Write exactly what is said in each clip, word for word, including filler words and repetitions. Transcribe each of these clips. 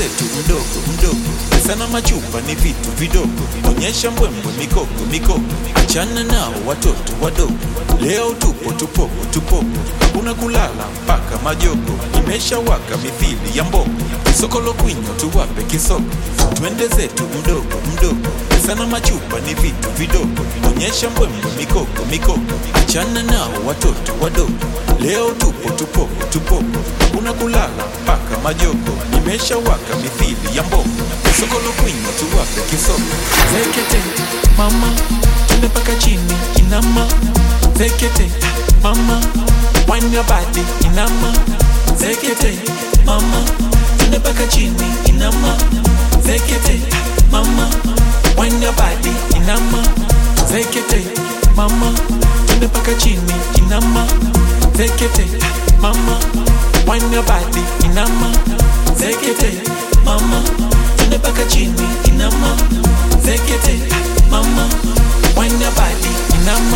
zetu mdogo mdogo, pesa na machupa ni vitu vidogo. Onyesha mbwembwe mikoko mikoko, achana nao watoto wadogo. Leo tupo tupopo tupopo, hakuna kulala mpaka majogo. Imesha waka mithili ya mbogo, kisokolo kwinyo tuwape kisoko. Twende zetu mdogo mdogo, pesa na machupa ni vitu vidogo. Onyesha mbwembwe mikoko mikoko, achana nao watoto wadogo. Leo tupo tupopo tupopo, hakuna kulala mpaka majogo. Imesha waka mithili ya mbogo, kisokolo kwinyo tuwape kisoko. Zekete mama, twende paka chini inama. Zekete mama, wine your body inama. Zekete mama, twende paka chini inama. Zekete mama, wine your body inama. Zekete mama, twende paka chini inama. Zekete mama, wine your body inama. Zekete mama, twende paka chini inama. Zekete mama, wine your body inama.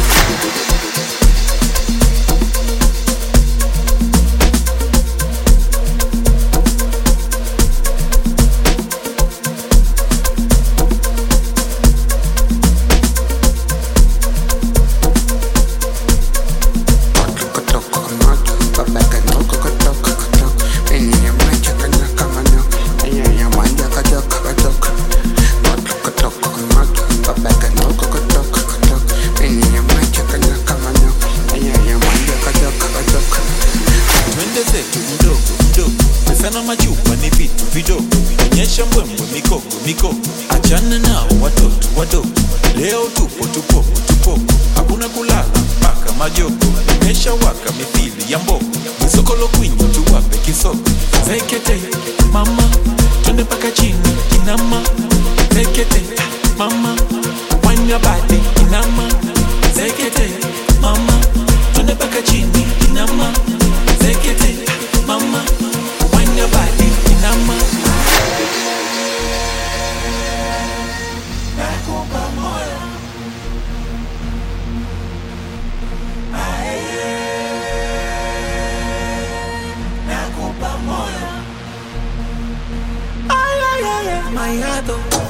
Sana machupa ni vitu vidogo. Onyesha mbwembwe mikoko mikoko, achana nao watoto wadogo. Leo tupo tupopo tupopo, hakuna kulala mpaka majogo. Imesha waka mithili ya mbogo, misokolo kwinyo tuwape kisoko. Zekete mama, twende paka chini inama. Zekete mama, wine your body inama. Zekete mama, twende paka chini inama. Zekete mama, wine your body inama. Nakupa moyo, ae, nakupa moyo, ay ay ay, my heart.